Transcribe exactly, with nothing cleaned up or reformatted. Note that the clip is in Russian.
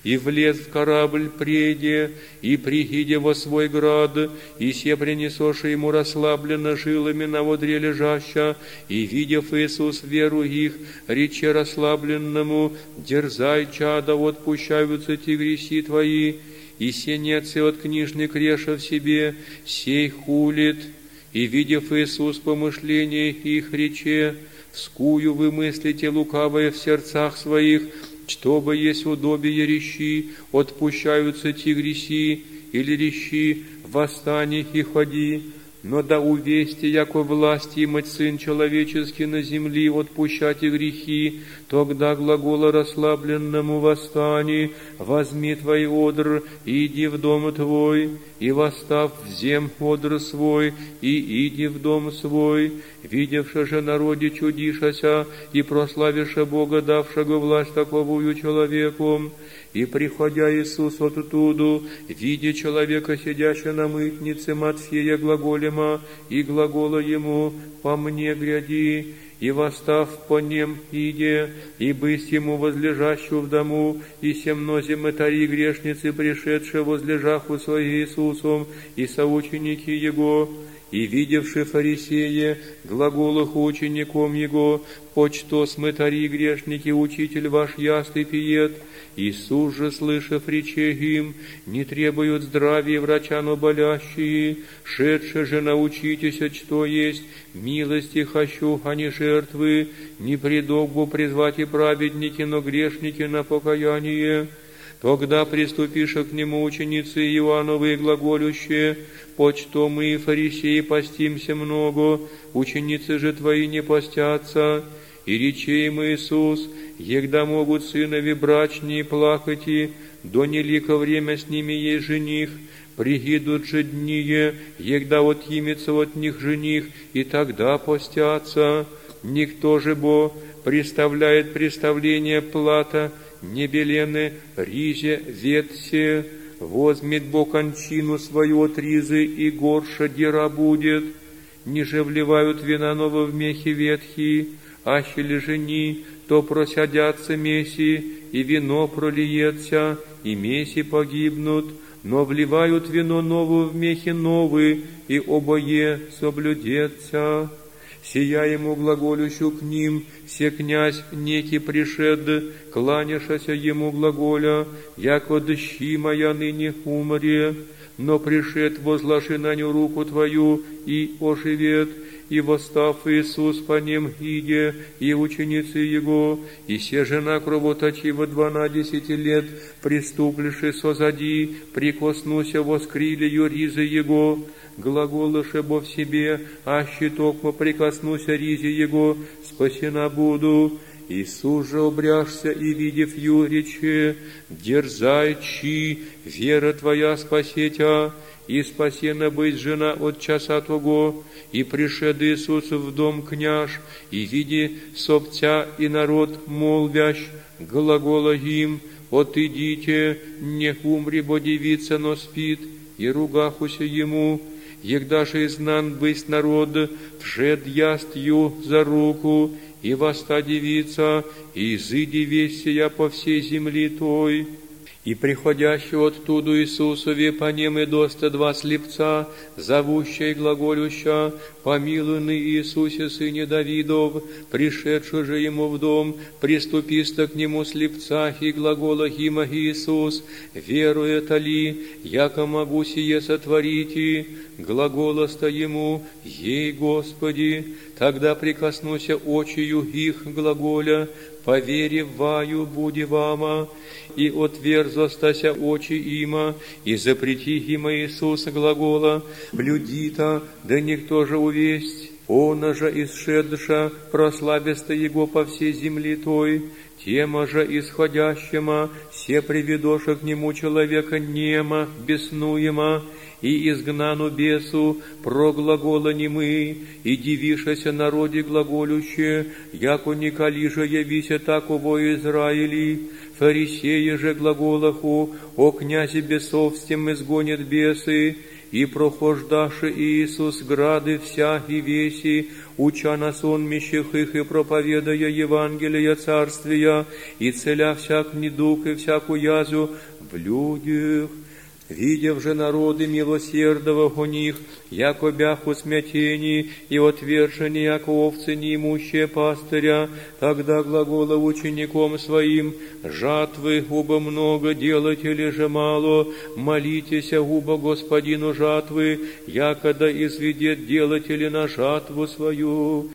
И влез в корабль преде, и прихиде во свой град, и се принесоши ему расслабленно жилами на водре лежаща, и, видев Иисус веру их, рече расслабленному: дерзай, чада, отпущаются те греси твои, и сенецы от книжных реша в себе, сей хулит. И, видев Иисус помышление их, рече: скую вы мыслите лукавое в сердцах своих, чтобы есть удобие рещи, отпущаются те греси, или рещи, восстань и ходи. Но да увесьте, яко власти имать Сын Человеческий на земли, отпущать и грехи, тогда глагола расслабленному: восстани, возьми твой одр, и иди в дом твой, и восстав взем одр свой, и иди в дом свой, видевши же народе чудишася, и прославиша Бога, давшего власть таковую человеку. И, приходя Иисус оттуду, видя человека, сидящего на мытнице, Матфея глаголема, и глагола ему: по мне гряди, и восстав по нем иде, и бысть ему возлежащую в дому, и семнозе мытари грешницы, пришедшие возлежаху с Иисусом, и соученики его. И, видевши фарисея, глаголах учеником его: почто смытари грешники, учитель ваш яст и пиет. Иисус же, слышав, рече им: не требуют здравия врача, но болящие. Шедше же научитесь, что есть милости хочу, а не жертвы. Не предогбу призвать и праведники, но грешники на покаяние. Тогда приступиша к нему ученицы Иоанновы глаголющие: почто мы, фарисеи, постимся много, ученицы же твои не постятся. И рече им Иисус: егда могут сынови брачные плакати, до нелико время с ними есть жених, пригидут же дни, егда отъимется от них жених, и тогда постятся. Никто же бо представляет представление плата, не белены ризе ветсе, возьмет бо кончину свою от ризы, и горша дера будет. Ниже вливают вина ново в мехи ветхие, аще ли жени, то просядятся меси, и вино пролиется, и меси погибнут, но вливают вино новое в мехи новые, и обое соблюдется. Сия ему глаголющу к ним, се князь некий пришед, кланяшася ему глаголя: яко дщи моя ныне умре, но пришед возложи на ню руку твою, и оживет. И восстав Иисус по ним иде, и ученицы его, и се жена кровоточива дванадесяти лет, приступливши созади, прикоснуся воскрили ее ризы его, глаголыше бо в себе: аще токмо прикоснуся ризе его, спасена буду. Иисус же обряжся, и, видев ю, рече: дерзай, чи, вера твоя спасетя. И спасена быть жена от часа того. И пришед Иисус в дом княж, и види собця и народ молвящ, глагола им: отидите, не умри, бо девица, но спит. И ругахуся ему. Егда же изнан бысть народ, вшед яст ю за руку, и воста девица, и изыди весь сия по всей земли той. И приходящего оттуда Иисусове по нем и доста два слепца, зовущая и глаголюща: помилуй Иисусе, сыне Давидов. Пришедший же ему в дом, приступиста к нему слепца, и глагола има Иисус: верует ли, яко могу сие сотворить? Глаголоста ему: ей, Господи. Тогда прикоснуся очию их глаголя: по вере ваю буди вама. И отверзостася очи има, и запрети има Иисуса глагола: блюдита, да никто же увесть. Она же исшедша, прославеста его по всей земли той. Тема же исходящема, се приведоша к нему человека нема, беснуема, и изгнану бесу проглагола немы, и дивишася народе глаголюще: яко николи же явися таково Израили. Фарисеи же глаголаху: о князе бесов с тем изгонят бесы. и прохождаши Иисус грады всяки веси, уча на сонмищах их и проповедая Евангелие Царствия, и целя всяк недуг и всякую язю в людях. Видев же народы милосердного у них, яко бяху смятении и отвержени, яко овцы неимущие пастыря, тогда глагола учеником своим: жатвы губа много, делать или же мало, молитесь губа Господину жатвы, якода изведет делать или на жатву свою.